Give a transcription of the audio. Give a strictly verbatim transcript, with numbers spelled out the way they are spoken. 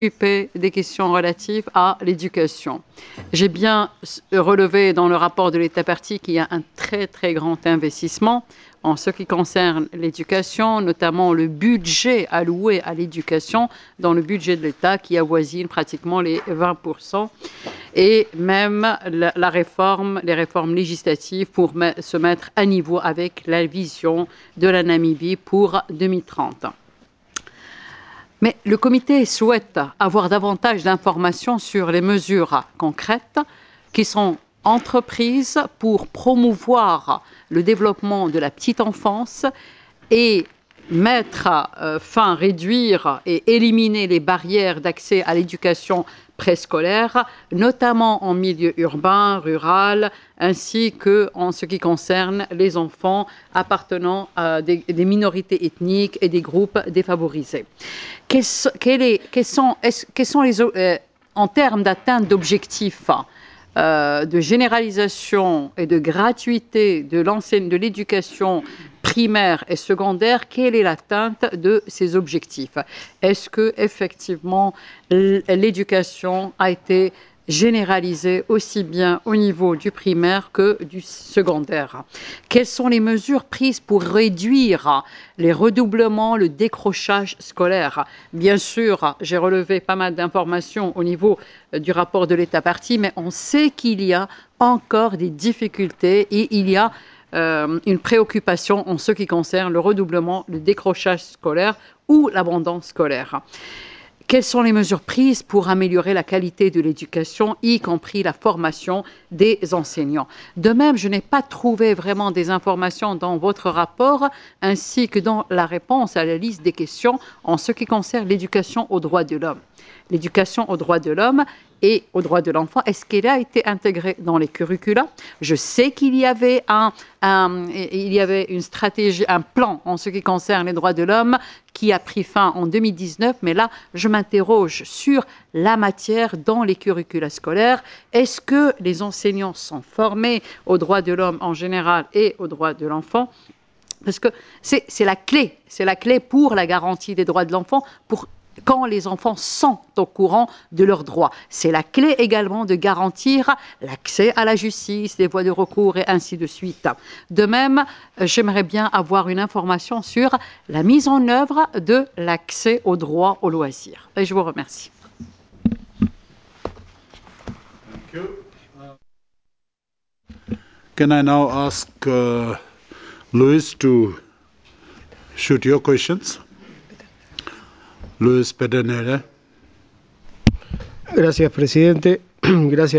des questions relatives à l'éducation. J'ai bien relevé dans le rapport de l'État partie qu'il y a un très très grand investissement en ce qui concerne l'éducation, notamment le budget alloué à l'éducation dans le budget de l'État qui avoisine pratiquement les vingt pour cent et même la, la réforme, les réformes législatives pour me, se mettre à niveau avec la vision de la Namibie pour deux mille trente. Mais le comité souhaite avoir davantage d'informations sur les mesures concrètes qui sont entreprises pour promouvoir le développement de la petite enfance et mettre euh, fin, réduire et éliminer les barrières d'accès à l'éducation préscolaire, notamment en milieu urbain, rural, ainsi qu'en ce qui concerne les enfants appartenant à des, des minorités ethniques et des groupes défavorisés. Quels, quels, est, quels, sont, quels sont les, euh, en termes d'atteinte d'objectifs euh, de généralisation et de gratuité de l'enseigne de l'éducation primaire et secondaire, quelle est l'atteinte de ces objectifs? Est-ce que effectivement l'éducation a été généralisée aussi bien au niveau du primaire que du secondaire? Quelles sont les mesures prises pour réduire les redoublements, le décrochage scolaire? Bien sûr, j'ai relevé pas mal d'informations au niveau du rapport de l'État partie, mais on sait qu'il y a encore des difficultés et il y a euh, une préoccupation en ce qui concerne le redoublement, le décrochage scolaire ou l'abandon scolaire. Quelles sont les mesures prises pour améliorer la qualité de l'éducation, y compris la formation des enseignants? De même, je n'ai pas trouvé vraiment des informations dans votre rapport, ainsi que dans la réponse à la liste des questions en ce qui concerne l'éducation aux droits de l'homme. L'éducation aux droits de l'homme et aux droits de l'enfant, est-ce qu'elle a été intégrée dans les curricula? Je sais qu'il y avait un, un, il y avait une stratégie, un plan en ce qui concerne les droits de l'homme qui a pris fin en deux mille dix-neuf, mais là, je m'interroge sur la matière dans les curricula scolaires. Est-ce que les enseignants sont formés aux droits de l'homme en général et aux droits de l'enfant? Parce que c'est la clé, c'est la clé pour la garantie des droits de l'enfant, pour quand les enfants sont au courant de leurs droits. C'est la clé également de garantir l'accès à la justice, les voies de recours et ainsi de suite. De même, j'aimerais bien avoir une information sur la mise en œuvre de l'accès au droit au loisir. Et je vous remercie. Thank you. Uh, can I now ask uh, Luis to shoot your questions? Luis Pedernera. Gracias, presidente. Gracias.